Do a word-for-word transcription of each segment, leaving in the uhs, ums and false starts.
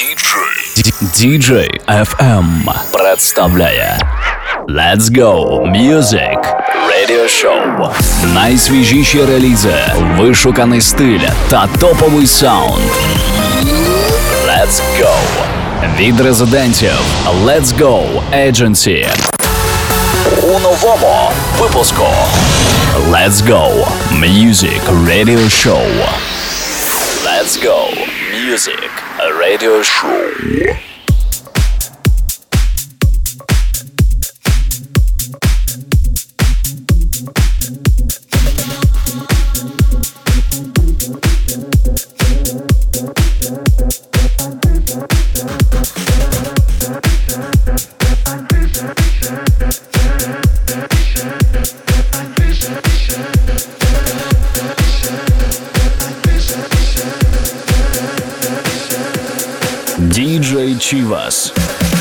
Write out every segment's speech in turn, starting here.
ди джей эф эм представляє Let's Go Music Radio Show. Найсвіжіші релізи, вишуканий стиль та топовий саунд. Let's Go. Від резидентів Let's Go Agency. У новому випуску Let's Go Music Radio Show. Let's Go Music Radio Show. ди джей Chivas.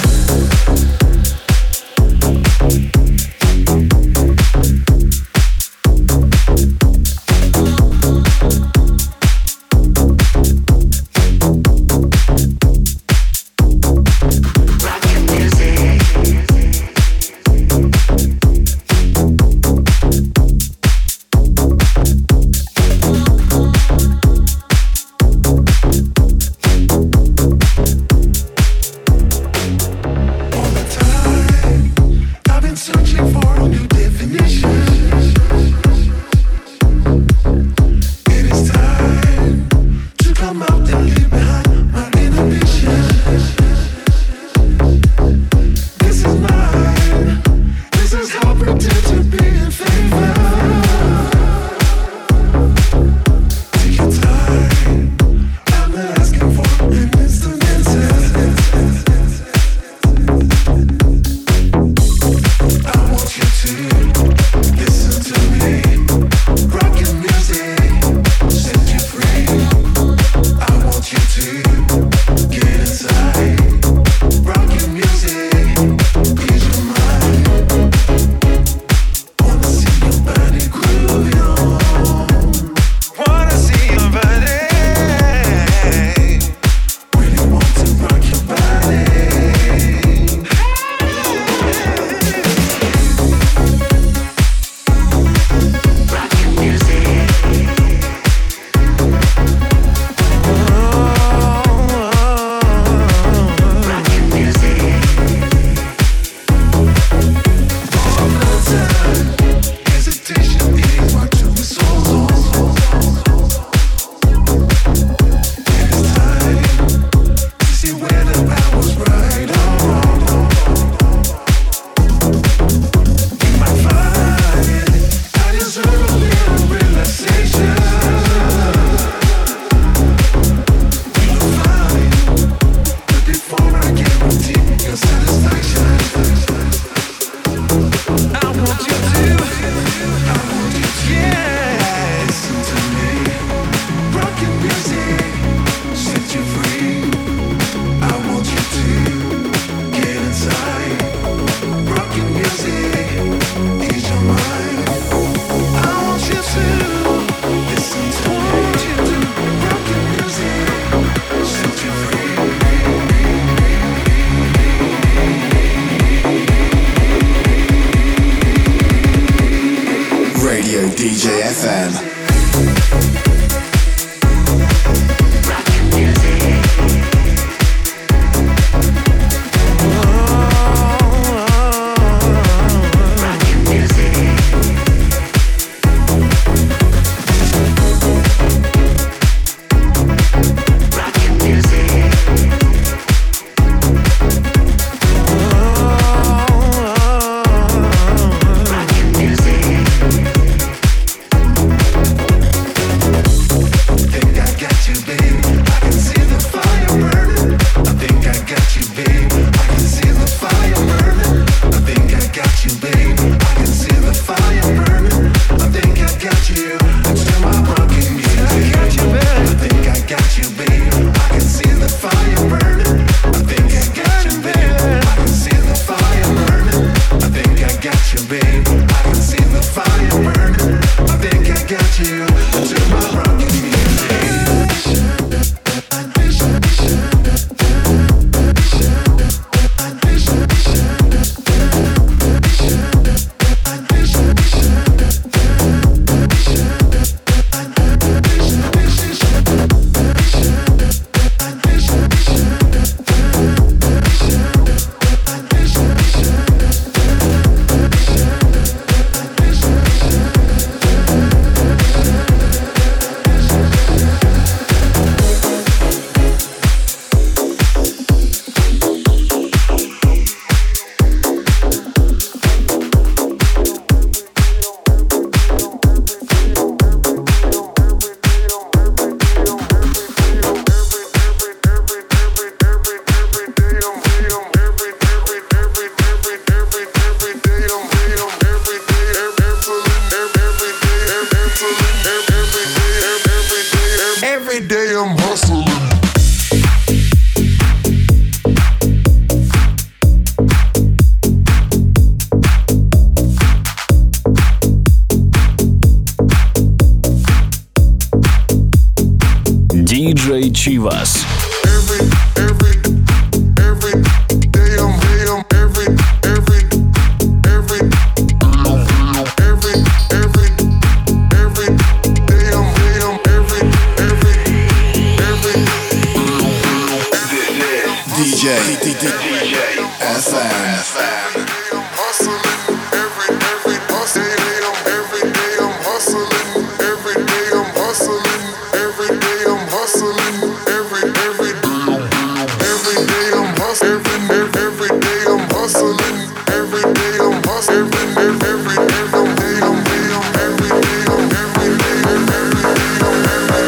ди джей эф эм. диджей Chivas. Every, every, every day I'm, day I'm, every, every, every, every, every, every day I'm, day I'm, every, every, every, D J, D J, F M. I'm hustling every, every day I'm, every day I'm hustling, every day I'm hustling, every day I'm hustling, every, every, every day I'm hustling, every, every day I'm hustling, every day I'm hustling, every, every, every day I'm, day I'm, every day I'm, every day I'm, every day I'm, every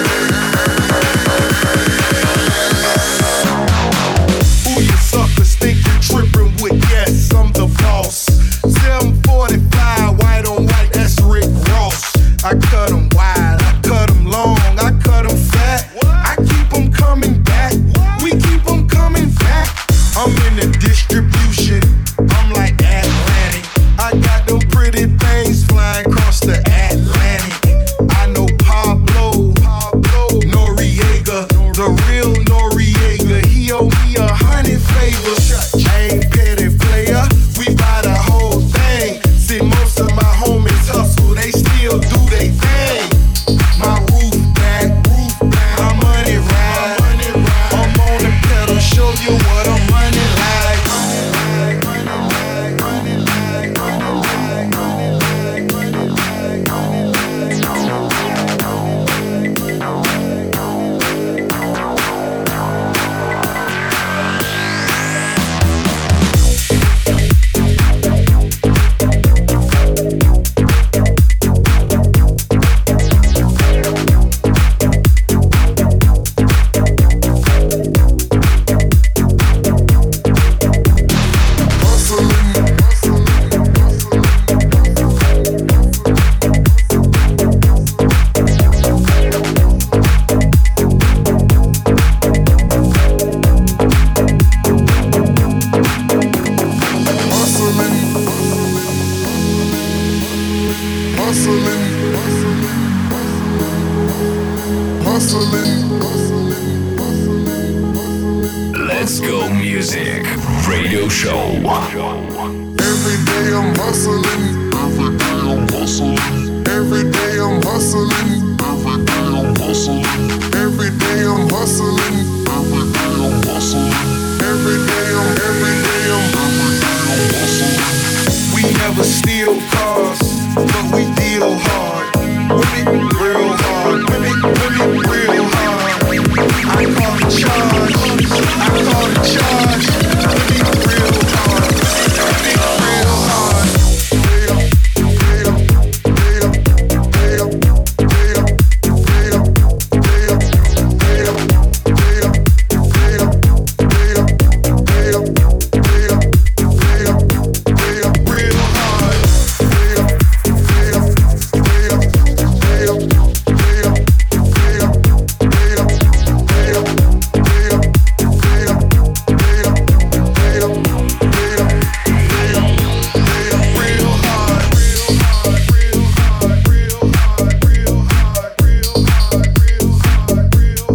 day. Who you suckers think you tripping with? Yes, I'm the boss. seven forty-five, white on white, that's Rick Ross. I cut 'em wide, I cut 'em long, I cut 'em fat. I keep 'em coming back, we keep 'em coming back. I'm in the distribution, I'm like Atlantic. I got them pretty things flying across the Atlantic. I know Pablo, Pablo Noriega, the real Noriega. He owe me a hundred favors. I ain't petty player, we buy the whole thing. See, most of my homies hustle, they still do they thing. My roof back, roof back, my money ride. I'm on the pedal, show you what I'm running like. Let's Go Music Radio Show. Every day I'm hustling, every day I'm hustling, every day I'm hustling, every day I'm hustling, every day I'm hustling, every day I'm hustling, every day I'm, every day I'm, every day I'm hustling. We never steal cars, but we deal hard. Women real hard, women, women real hard. I call the charge, I call the charge. Women real hard, women real hard. Way up, way up, way up, way up, way up, way up, way up, way up, way up, way up, way up, way up, way up, way up, way up, real hard. Way up, way up, way up, way up, way up, way up, way up, way up, way up, way up, way up, real hard, real hard, real hard, real hard, real hard, real hard, real hard, real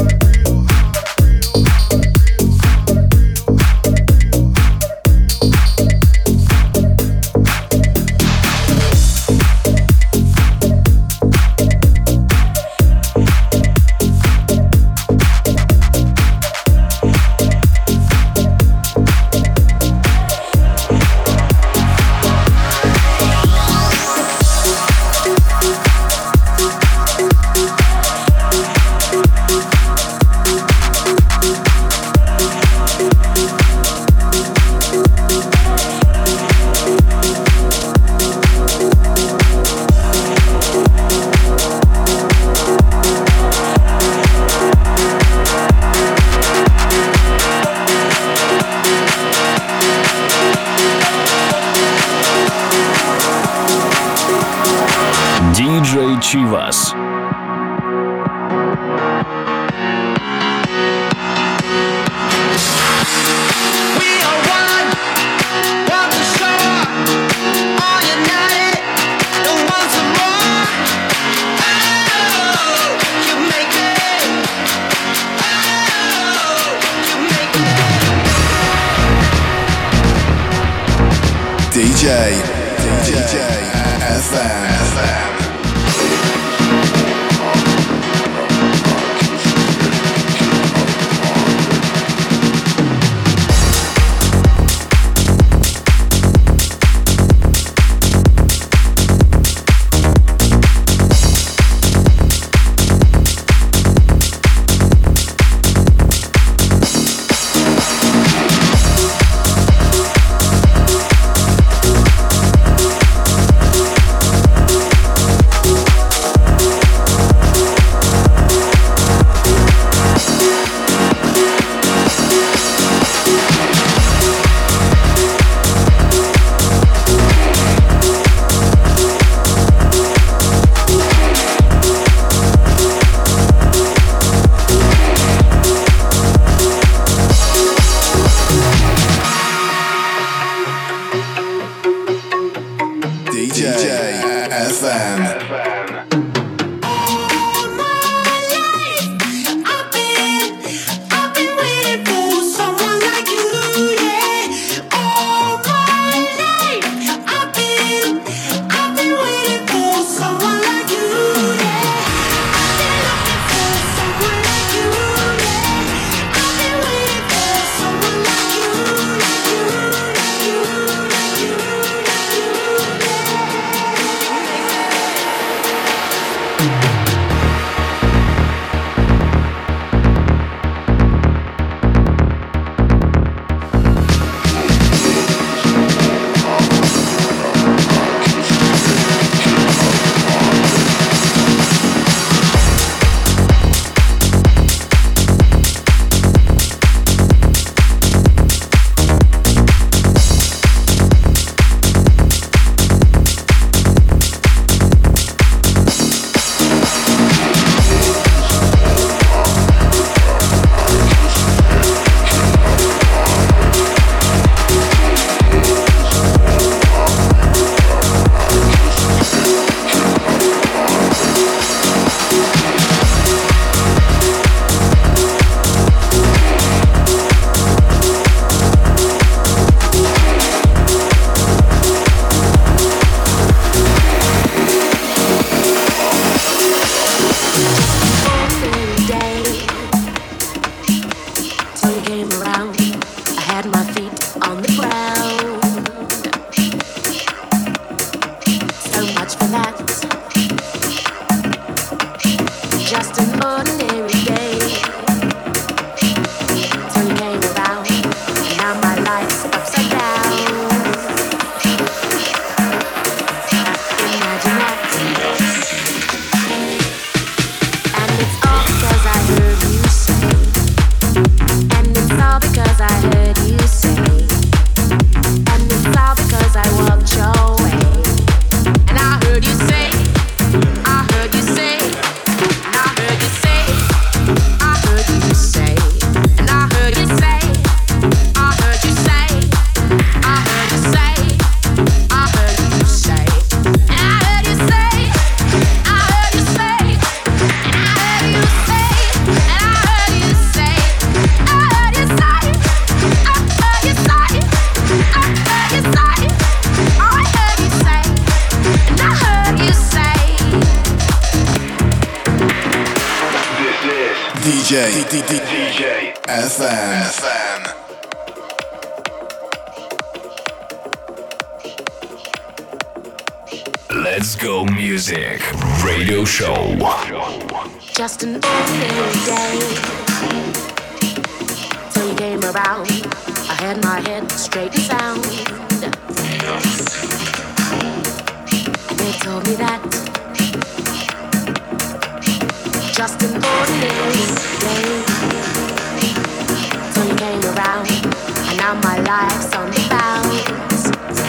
диджей Chivas. We are one, one for sure. All united, and one some more. Oh, you make me J, D J, F M, F M. D J, D J, F M, F M. Let's Go Music Radio Show. Just an ordinary day till you came around. I had my head straight and sound, and they told me that just an ordinary day till you came around, and now my life's on the bounce,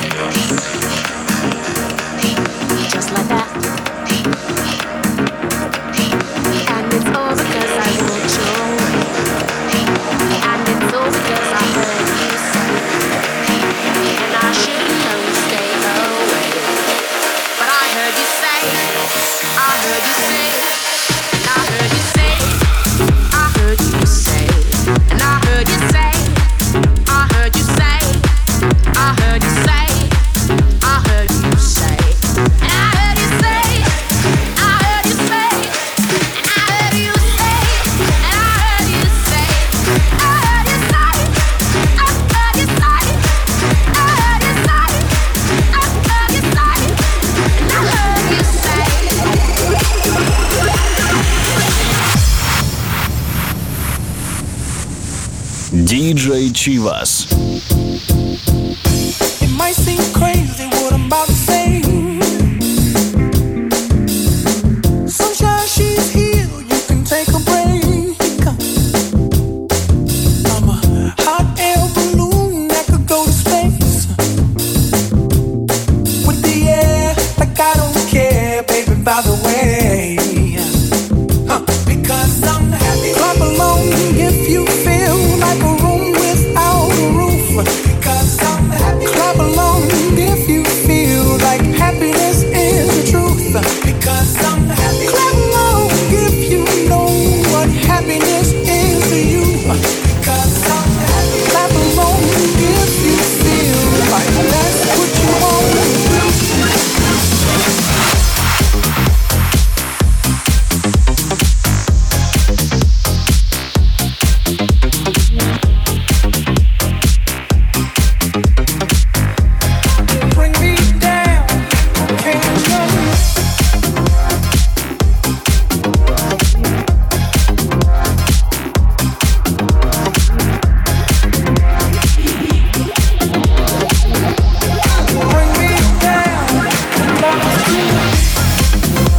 just like that. And it's all because I want you, and it's all because I heard you say, and I shouldn't have stayed away, but I heard you say, I heard you say. I heard you say, I heard you say, and I heard you say, I heard you say, ди джей Chivas. It might seem crazy what I'm about to say. Sunshine, she's here, you can take a break. I'm a hot air balloon that could go to space. With the air, like I don't care, baby, by the way. Huh. Because I'm happy. Clap along if you feel like a room without a roof. Because I'm happy. Clap along if you feel like happiness is the truth. Because I'm happy. Clap along if you know what happiness is to you. Because I'm happy. Clap along if you feel like that's what you want to do. Bring me down, can't none. Bring me down, love you.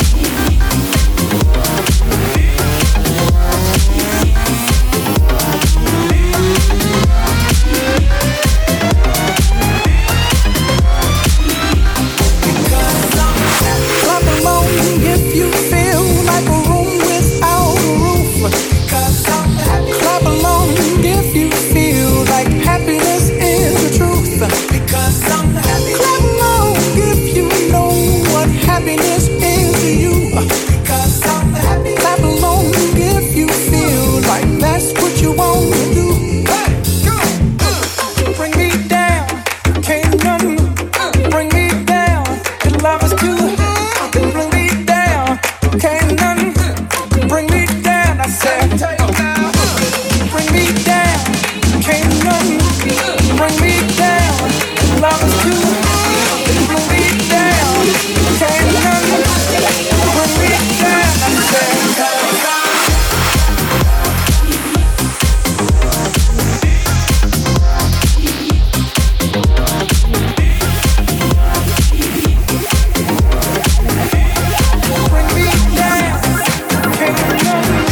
Clap along if you feel like a room without a roof. Clap along if you feel like happiness is the truth. Clap along if you know what happiness is to you. Clap along if you feel like that's what you want to do. Bring me down, can't none. Bring me down, your love is too. Bring me down, can't none. Bring me down, I said. Bring me down, can't none. Bring me down, your love is too. Bring me down, can't none. Bring me down, I said. Bring me down, can't none.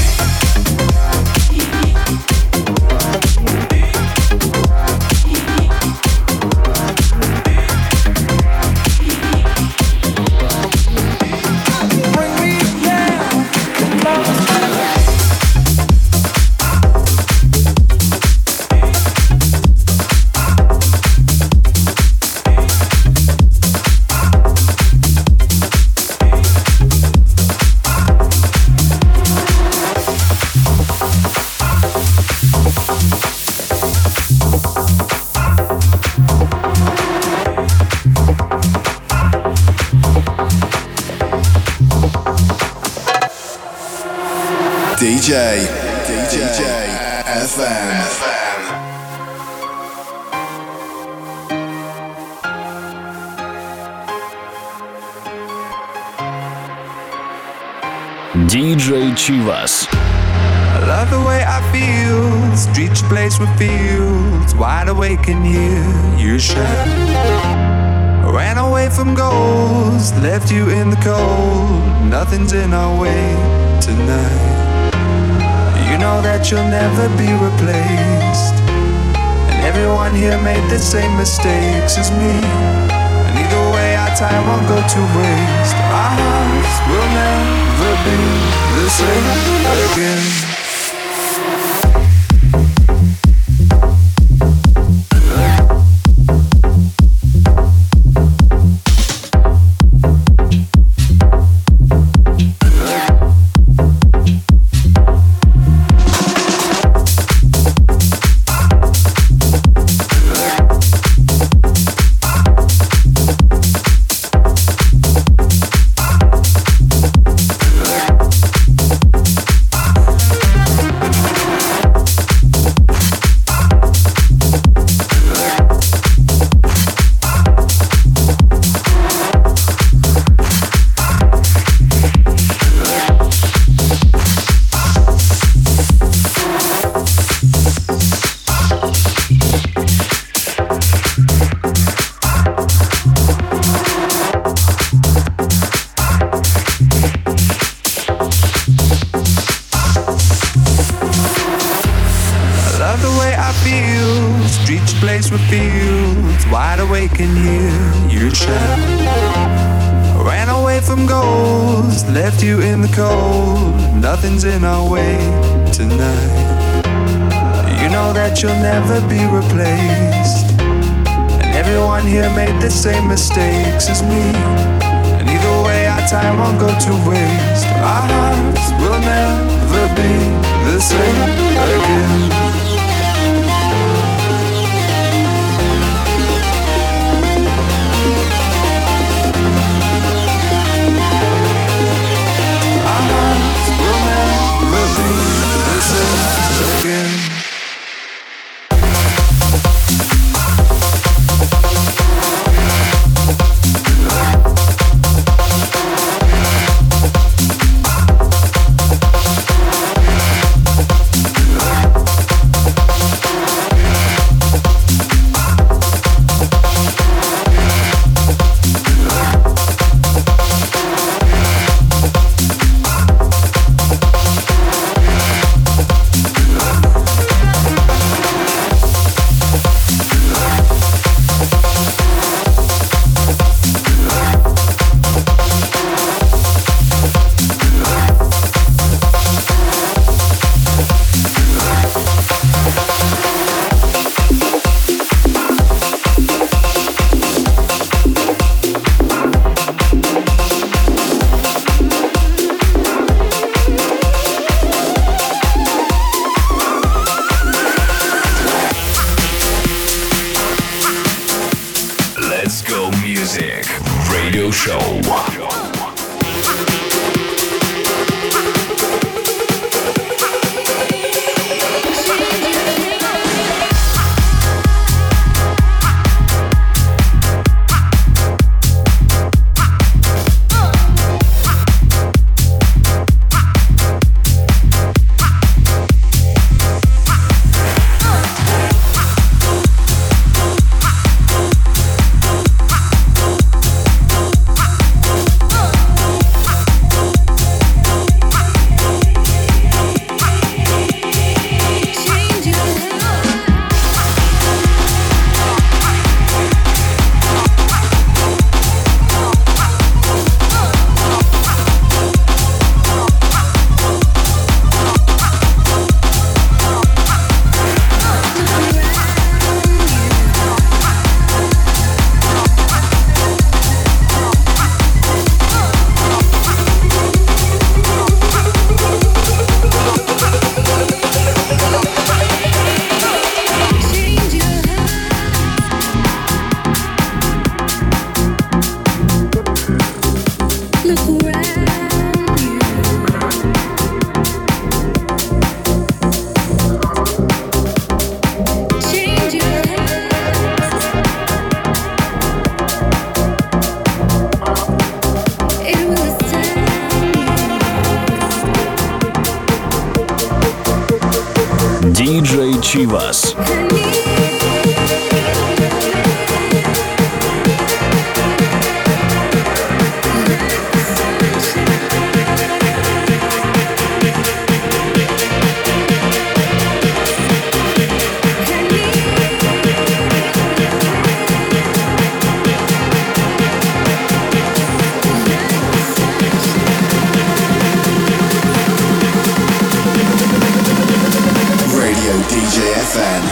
Bring me down, love is D J, D J, F M. ди джей Chivas. I love the way I feel. Streets place with fields, wide awake and hear you shout. Ran away from goals, left you in the cold. Nothing's in our way tonight. You know that you'll never be replaced. And everyone here made the same mistakes as me. And either way our time won't go to waste. Our hearts will never be the same again. I feel, streets place with fields, wide awake and hear you shout. Ran away from goals, left you in the cold. Nothing's in our way tonight. You know that you'll never be replaced, and everyone here made the same mistakes as me. And either way, our time won't go to waste. Our hearts will never be the same again. диджей Chivas. D J F N.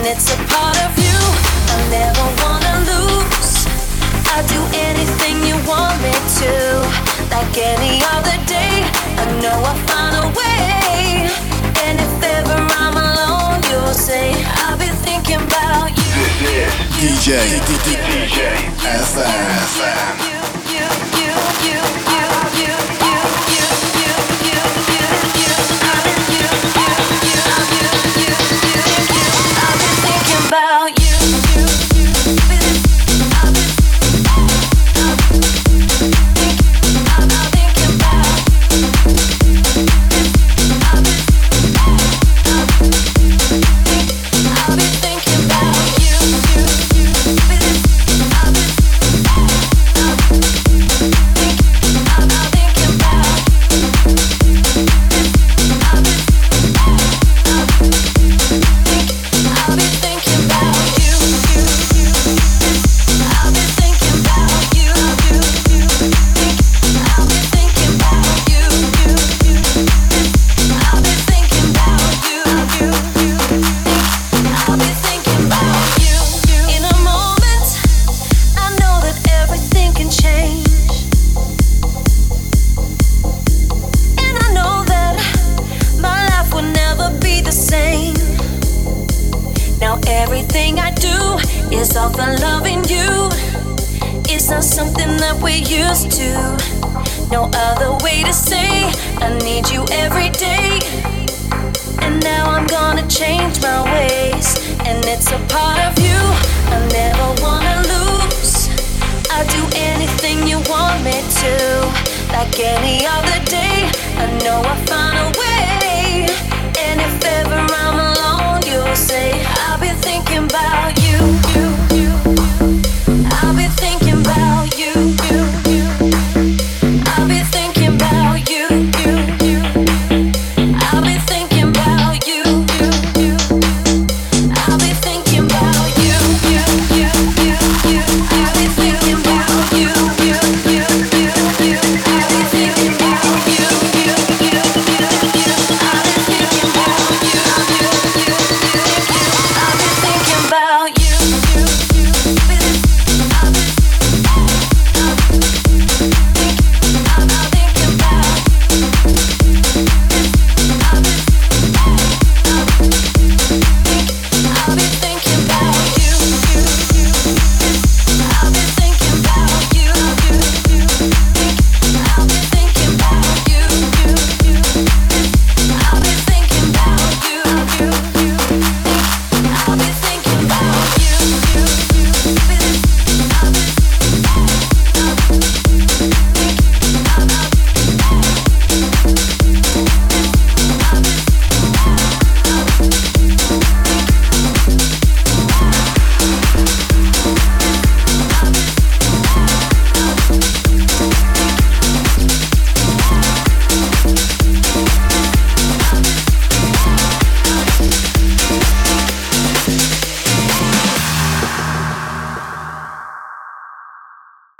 it's a part of you I never wanna lose. I'll do anything you want me to. Like any other day, I know I'll find a way. And if ever I'm alone, you'll say I'll be thinking about you. This is D J D J F M. You, you, you, you, you, you, you, you, you, you, you, you. I've been you, you, you, you, you, you, you. I've been thinking about you. I've been, I've been, I'm thinking about. I've been, I've been thinking about you. I've been, I've been. Everything I do is all for loving you. It's not something that we're used to. No other way to say I need you every day. And now I'm gonna change my way.